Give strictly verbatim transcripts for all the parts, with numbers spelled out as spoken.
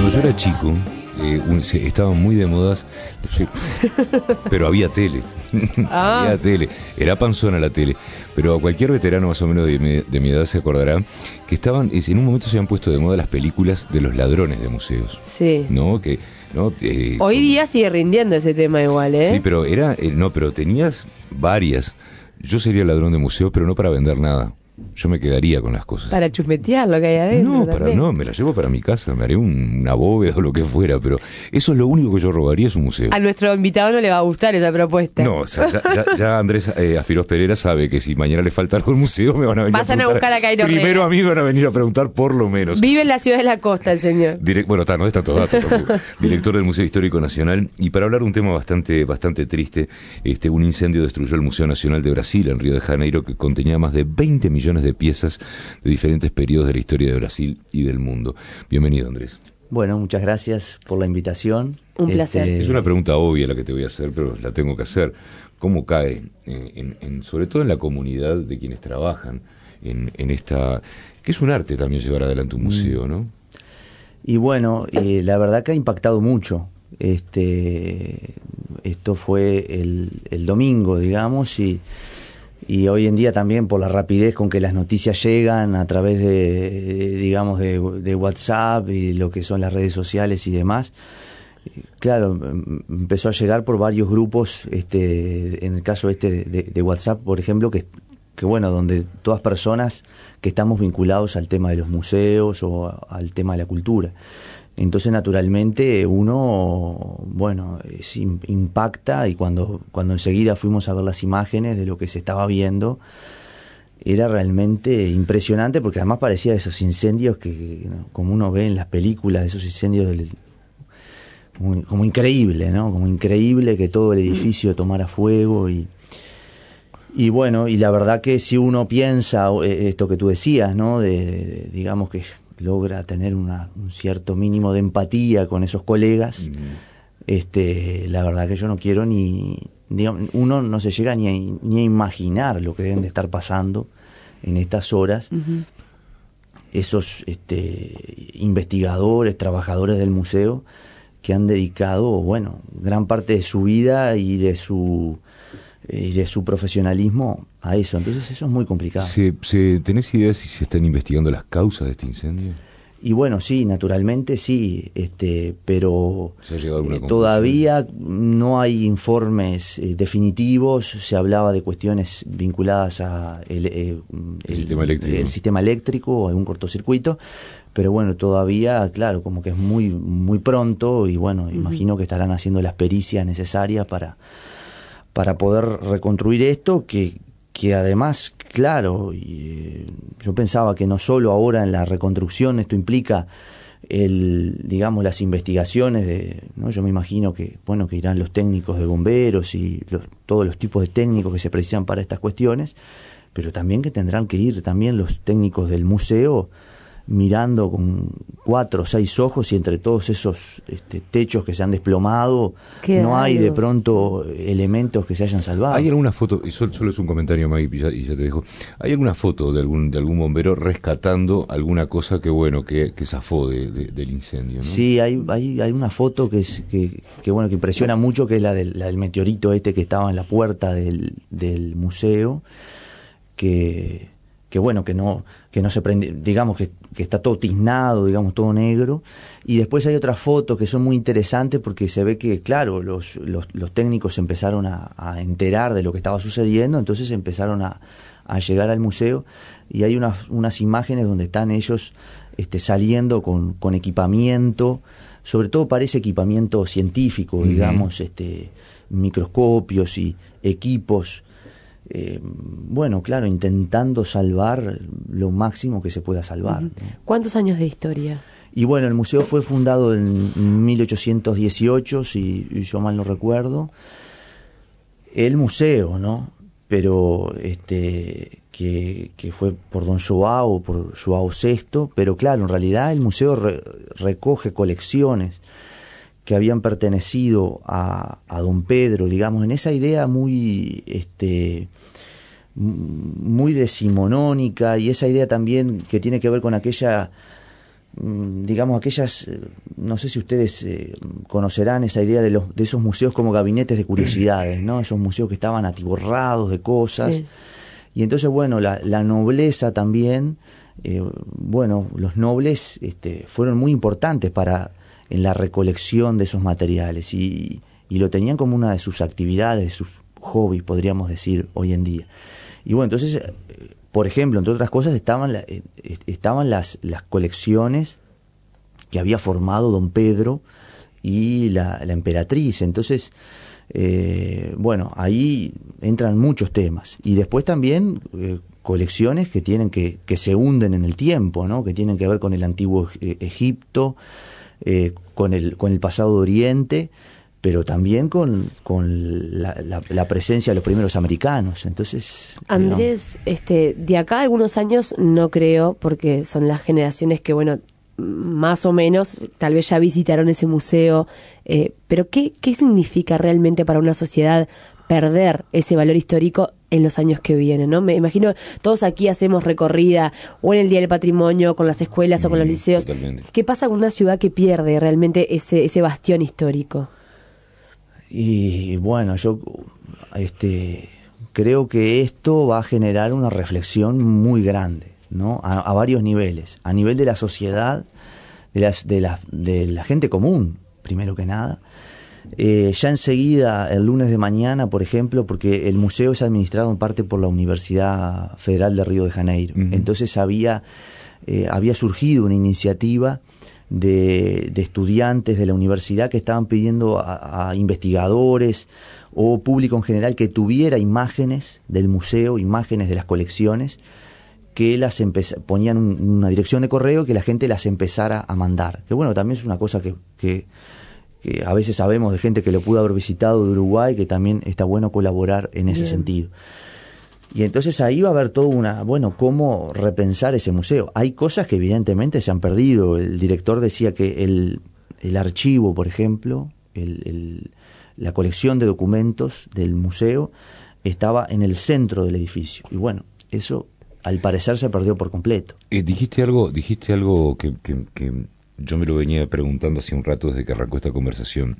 Cuando yo era chico, eh, un, se, estaban muy de modas, pero había tele. Ah. Había tele. Era panzona la tele. Pero cualquier veterano más o menos de mi, de mi edad se acordará que estaban, en un momento se habían puesto de moda las películas de los ladrones de museos. Sí. ¿No? Que, ¿no? Eh, Hoy día sigue rindiendo ese tema igual, ¿eh? Sí, pero era, eh, no, pero tenías varias. Yo sería ladrón de museo, pero no para vender nada. Yo me quedaría con las cosas. Para chusmetear lo que hay adentro. No, para, no, me la llevo para mi casa, me haré un, una bóveda o lo que fuera, pero eso es lo único que yo robaría, es un museo. A nuestro invitado no le va a gustar esa propuesta. No, o sea, ya, ya, ya Andrés eh, Aspiros Pereira sabe que si mañana le falta algo al museo me van a venir Pasan a preguntar. a buscar a Cairo Primero Herrera. a mí me van a venir a preguntar por lo menos. Vive en la ciudad de la costa el señor. Direct, bueno, está, no están todos datos. Director del Museo Histórico Nacional. Y para hablar de un tema bastante, bastante triste, este, un incendio destruyó el Museo Nacional de Brasil en Río de Janeiro, que contenía más de veinte millones de piezas de diferentes periodos de la historia de Brasil y del mundo. Bienvenido, Andrés. Bueno, muchas gracias por la invitación. Un placer. Este... Es una pregunta obvia la que te voy a hacer, pero la tengo que hacer. ¿Cómo cae, en, en, en, sobre todo en la comunidad de quienes trabajan en, en esta... que es un arte también llevar adelante un museo, ¿no? Y bueno, eh, la verdad que ha impactado mucho. Este, esto fue el, el domingo, digamos, y... Y hoy en día también por la rapidez con que las noticias llegan a través de, digamos, de, de WhatsApp y lo que son las redes sociales y demás, claro, empezó a llegar por varios grupos, este, en el caso este de, de WhatsApp, por ejemplo, que, que bueno, donde todas personas que estamos vinculados al tema de los museos o al tema de la cultura. Entonces, naturalmente, uno, bueno, se impacta, y cuando, cuando enseguida fuimos a ver las imágenes de lo que se estaba viendo, era realmente impresionante, porque además parecía esos incendios que, ¿no?, como uno ve en las películas, esos incendios del, como, como increíble, ¿no? Como increíble que todo el edificio tomara fuego y... Y bueno, y la verdad que si uno piensa esto que tú decías, ¿no? De, de, digamos que logra tener una, un cierto mínimo de empatía con esos colegas, mm. este, la verdad que yo no quiero ni, digamos, uno no se llega ni a, ni a imaginar lo que deben de estar pasando en estas horas, uh-huh. esos este, investigadores, trabajadores del museo que han dedicado, bueno, gran parte de su vida y de su y de su profesionalismo a eso. Entonces eso es muy complicado. ¿Se, se, ¿Tenés idea si se están investigando las causas de este incendio? Y bueno, sí, naturalmente sí, este, pero ¿Se ha llegado a alguna eh, todavía no hay informes eh, definitivos. Se hablaba de cuestiones vinculadas a el, eh, el, el, sistema eléctrico. el sistema eléctrico o algún cortocircuito, pero bueno, todavía, claro, como que es muy, muy pronto, y bueno, uh-huh. imagino que estarán haciendo las pericias necesarias para para poder reconstruir esto, que, que además, claro, y, eh, yo pensaba que no solo ahora en la reconstrucción esto implica el, digamos, las investigaciones de, ¿no? Yo me imagino que, bueno, que irán los técnicos de bomberos y los, todos los tipos de técnicos que se precisan para estas cuestiones, pero también que tendrán que ir también los técnicos del museo mirando con cuatro o seis ojos, y entre todos esos este, techos que se han desplomado, Qué no hay algo. de pronto elementos que se hayan salvado. ¿Hay alguna foto, y solo, solo es un comentario, Mike, y ya, y ya te dejo, ¿hay alguna foto de algún de algún bombero rescatando alguna cosa que, bueno, que, que zafó de, de, del incendio, ¿no? Sí, hay, hay, hay una foto que, es, que, que, bueno, que impresiona mucho, que es la del, la del meteorito este que estaba en la puerta del, del museo, que... que bueno, que no que no se prende, digamos que, que está todo tiznado, digamos, todo negro. Y después hay otras fotos que son muy interesantes, porque se ve que, claro, los, los, los técnicos empezaron a, a enterar de lo que estaba sucediendo, entonces empezaron a, a llegar al museo, y hay unas, unas imágenes donde están ellos este, saliendo con, con equipamiento, sobre todo parece equipamiento científico, uh-huh. digamos, este, microscopios y equipos. Eh, bueno, claro, intentando salvar lo máximo que se pueda salvar. Uh-huh. ¿Cuántos años de historia? Y bueno, el museo fue fundado en mil ochocientos dieciocho, si yo mal no recuerdo. El museo, ¿no? Pero este que, que fue por don Joao, por Joao sexto, pero claro, en realidad el museo re, recoge colecciones que habían pertenecido a, a don Pedro, digamos, en esa idea muy este muy decimonónica, y esa idea también que tiene que ver con aquella digamos, aquellas, no sé si ustedes eh, conocerán esa idea de, los, de esos museos como gabinetes de curiosidades, ¿no? Esos museos que estaban atiborrados de cosas. Sí. Y entonces, bueno, la, la nobleza también, eh, bueno, los nobles este, fueron muy importantes para en la recolección de esos materiales y, y lo tenían como una de sus actividades, de sus hobbies, podríamos decir, hoy en día. Y bueno, entonces... Por ejemplo, entre otras cosas, estaban, la, eh, estaban las, las colecciones que había formado don Pedro y la, la emperatriz. Entonces, eh, bueno, ahí entran muchos temas. Y después también eh, colecciones que tienen que, que se hunden en el tiempo, ¿no? Que tienen que ver con el antiguo Egipto, eh, con el, con el pasado de Oriente, pero también con, con la, la, la presencia de los primeros americanos. Entonces, Andrés, digamos, este, de acá a algunos años no creo, porque son las generaciones que, bueno, más o menos, tal vez ya visitaron ese museo, eh, pero ¿qué, qué significa realmente para una sociedad perder ese valor histórico en los años que vienen, ¿no? Me imagino, todos aquí hacemos recorrida, o en el Día del Patrimonio, con las escuelas mm, o con los liceos. Totalmente. ¿Qué pasa con una ciudad que pierde realmente ese, ese bastión histórico? Y bueno, yo este, creo que esto va a generar una reflexión muy grande, ¿no? A, a varios niveles. A nivel de la sociedad, de, las, de, la, de la gente común, primero que nada. Eh, ya enseguida, el lunes de mañana, por ejemplo, porque el museo es administrado en parte por la Universidad Federal de Río de Janeiro. Uh-huh. Entonces había, eh, había surgido una iniciativa De, de estudiantes de la universidad que estaban pidiendo a, a investigadores o público en general que tuviera imágenes del museo, imágenes de las colecciones, que las empez- ponían un, una dirección de correo que la gente las empezara a mandar. Que bueno, también es una cosa que, que, que a veces sabemos de gente que lo pudo haber visitado de Uruguay, que también está bueno colaborar en ese Bien. sentido. Y entonces ahí va a haber toda una, bueno, cómo repensar ese museo. Hay cosas que evidentemente se han perdido. El director decía que el, el archivo, por ejemplo, el, el, la colección de documentos del museo estaba en el centro del edificio. Y bueno, eso al parecer se perdió por completo. Eh, dijiste algo, dijiste algo que, que, que yo me lo venía preguntando hace un rato desde que arrancó esta conversación.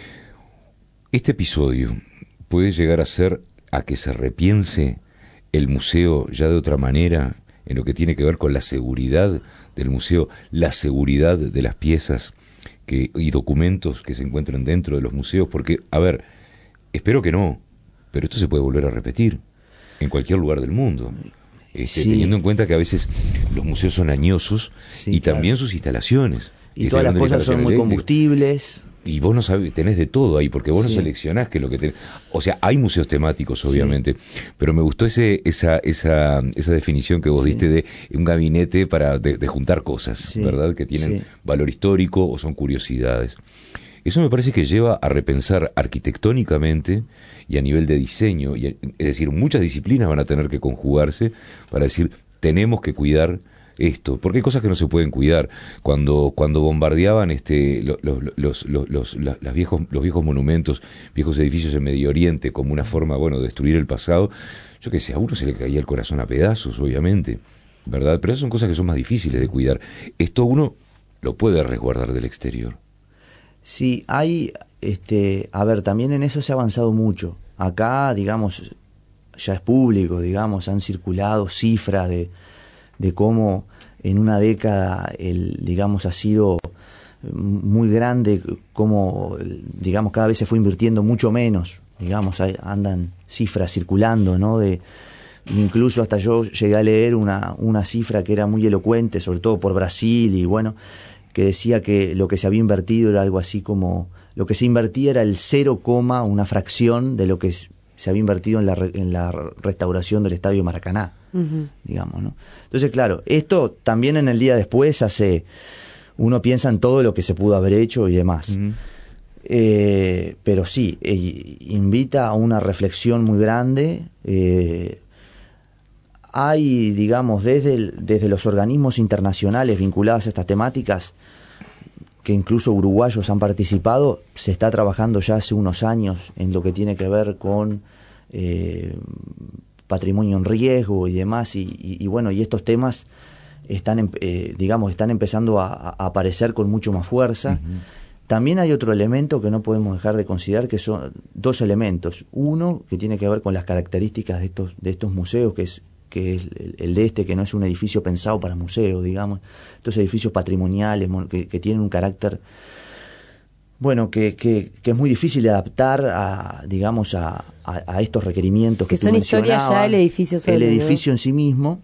Este episodio puede llegar a ser a que se repiense el museo ya de otra manera, en lo que tiene que ver con la seguridad del museo, la seguridad de las piezas que, y documentos que se encuentran dentro de los museos, porque, a ver, espero que no, pero esto se puede volver a repetir en cualquier lugar del mundo, este, sí. teniendo en cuenta que a veces los museos son añosos sí, y claro. también sus instalaciones. Y todas las cosas son muy combustibles. Y vos no sabés, tenés de todo ahí, porque vos sí. no seleccionás que lo que tenés. O sea, hay museos temáticos, obviamente, sí. pero me gustó ese esa esa esa definición que vos sí. diste de un gabinete para de, de juntar cosas, sí. ¿verdad? Que tienen sí. valor histórico o son curiosidades. Eso me parece que lleva a repensar arquitectónicamente y a nivel de diseño. Y, es decir, muchas disciplinas van a tener que conjugarse para decir, tenemos que cuidar esto, porque hay cosas que no se pueden cuidar. Cuando cuando bombardeaban este los los los los, los, los viejos los viejos monumentos, viejos edificios en Medio Oriente como una forma, bueno, de destruir el pasado, yo qué sé, a uno se le caía el corazón a pedazos, obviamente, ¿verdad? Pero esas son cosas que son más difíciles de cuidar. Esto uno lo puede resguardar del exterior. Sí, hay este, a ver, también en eso se ha avanzado mucho. Acá, digamos, ya es público, digamos, han circulado cifras de de cómo en una década, el, digamos, ha sido muy grande, cómo, digamos, cada vez se fue invirtiendo mucho menos, digamos, hay, andan cifras circulando, ¿no? De, incluso hasta yo llegué a leer una, una cifra que era muy elocuente, sobre todo por Brasil, y bueno, que decía que lo que se había invertido era algo así como, lo que se invertía era el cero, una fracción de lo que se había invertido en la, en la restauración del Estadio Maracaná. Uh-huh. Digamos, ¿no? Entonces, claro, esto también en el día después hace, uno piensa en todo lo que se pudo haber hecho y demás. Uh-huh. Eh, pero sí, eh, invita a una reflexión muy grande. Eh, hay, digamos, desde, el, desde los organismos internacionales vinculados a estas temáticas, que incluso uruguayos han participado, se está trabajando ya hace unos años en lo que tiene que ver con eh, patrimonio en riesgo y demás, y, y, y bueno, y estos temas están, eh, digamos, están empezando a, a aparecer con mucho más fuerza. Uh-huh. También hay otro elemento que no podemos dejar de considerar, que son dos elementos. Uno, que tiene que ver con las características de estos, de estos museos, que es, que es el, el de este, que no es un edificio pensado para museo, digamos. Estos edificios patrimoniales que, que tienen un carácter, bueno, que, que, que es muy difícil de adaptar a, digamos, a, a, a estos requerimientos que, que son historias ya el edificio solo, el edificio, ¿no?, en sí mismo.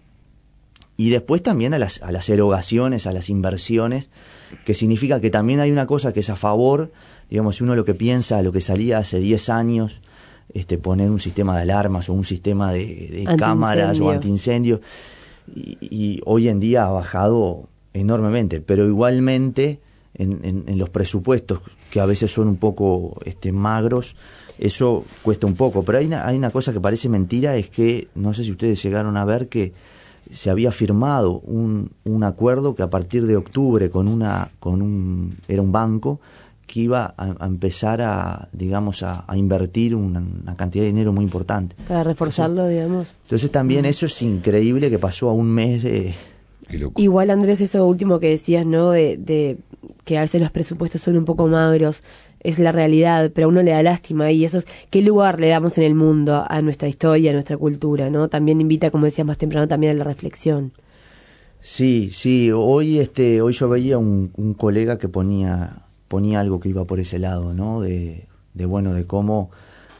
Y después también a las, a las erogaciones, a las inversiones, que significa que también hay una cosa que es a favor, digamos, si uno lo que piensa, lo que salía hace diez años, este, poner un sistema de alarmas o un sistema de, de cámaras o antiincendio, y, y hoy en día ha bajado enormemente, pero igualmente en, en, en los presupuestos, que a veces son un poco este, magros, eso cuesta un poco. Pero hay una, hay una cosa que parece mentira, es que, no sé si ustedes llegaron a ver que se había firmado un, un acuerdo que a partir de octubre con una con un era un banco que iba a, a empezar a, digamos, a, a invertir una, una cantidad de dinero muy importante. Para reforzarlo, entonces, digamos. Entonces también mm. eso es increíble, que pasó a un mes de... Igual, Andrés, eso último que decías, ¿no? De, de que a veces los presupuestos son un poco magros, es la realidad, pero a uno le da lástima, y eso es qué lugar le damos en el mundo a nuestra historia, a nuestra cultura, ¿no? También invita, como decías más temprano, también a la reflexión. Sí, sí, hoy este hoy yo veía un, un colega que ponía ponía algo que iba por ese lado, ¿no? De, de bueno, de cómo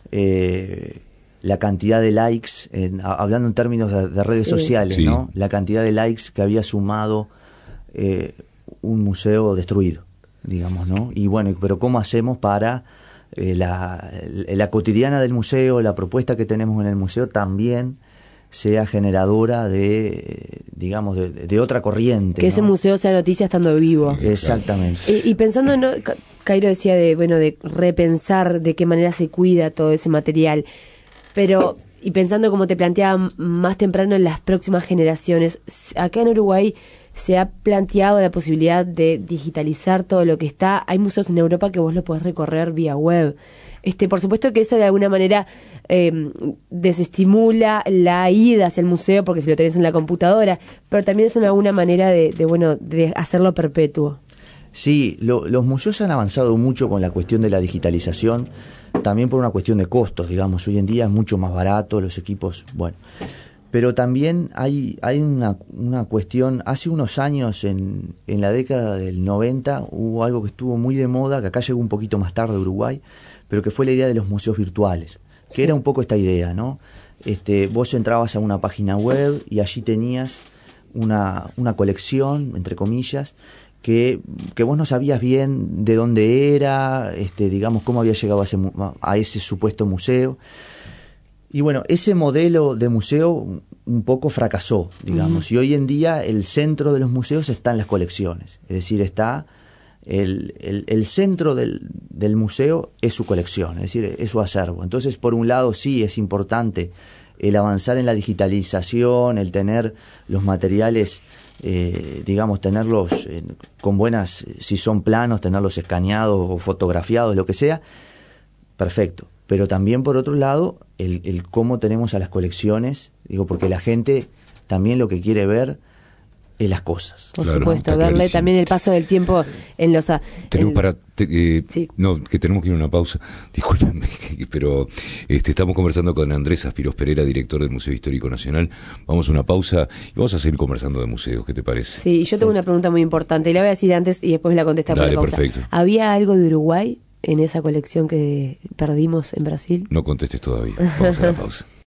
eh, la cantidad de likes, en, hablando en términos de, de redes sí. sociales, sí. ¿no? La cantidad de likes que había sumado eh, un museo destruido, digamos, ¿no? Y bueno, pero ¿cómo hacemos para eh, la, la cotidiana del museo, la propuesta que tenemos en el museo también sea generadora de, digamos, de, de otra corriente? Que ¿no? ese museo sea noticia estando vivo. Exactamente. Y, y pensando, ¿no? Cairo decía de, bueno, de repensar de qué manera se cuida todo ese material, pero, y pensando como te planteaba más temprano en las próximas generaciones, acá en Uruguay se ha planteado la posibilidad de digitalizar todo lo que está. Hay museos en Europa que vos lo podés recorrer vía web. Este, por supuesto que eso de alguna manera eh, desestimula la ida hacia el museo porque si lo tenés en la computadora, pero también es una, una manera de, de, bueno, de hacerlo perpetuo. Sí, lo, los museos han avanzado mucho con la cuestión de la digitalización, también por una cuestión de costos, digamos. Hoy en día es mucho más barato, los equipos, bueno. Pero también hay, hay una, una cuestión, hace unos años, en, en la década del noventa, hubo algo que estuvo muy de moda, que acá llegó un poquito más tarde a Uruguay, pero que fue la idea de los museos virtuales, que sí. era un poco esta idea, ¿no? Este, vos entrabas a una página web y allí tenías una, una colección, entre comillas, que, que vos no sabías bien de dónde era, este, digamos, cómo había llegado a ese, a ese supuesto museo. Y bueno, ese modelo de museo un poco fracasó, digamos, uh-huh. y hoy en día el centro de los museos está en las colecciones, es decir, está el, el, el centro del, del museo es su colección, es decir, es su acervo. Entonces, por un lado, sí es importante el avanzar en la digitalización, el tener los materiales, eh, digamos, tenerlos eh, con buenas, si son planos, tenerlos escaneados o fotografiados, lo que sea, perfecto. Pero también, por otro lado, el, el cómo tenemos a las colecciones, digo, porque la gente también lo que quiere ver es las cosas. Por claro, supuesto, verle clarísimo. También el paso del tiempo en los... Tenemos en, para... Te, eh, sí. No, que tenemos que ir a una pausa. Discúlpenme, pero este, estamos conversando con Andrés Aspiros Pereira, director del Museo Histórico Nacional. Vamos a una pausa y vamos a seguir conversando de museos. ¿Qué te parece? Sí, yo tengo sí. una pregunta muy importante y la voy a decir antes y después me la contestamos por la pausa. Perfecto. ¿Había algo de Uruguay en esa colección que perdimos en Brasil? No contestes todavía. Vamos a la pausa.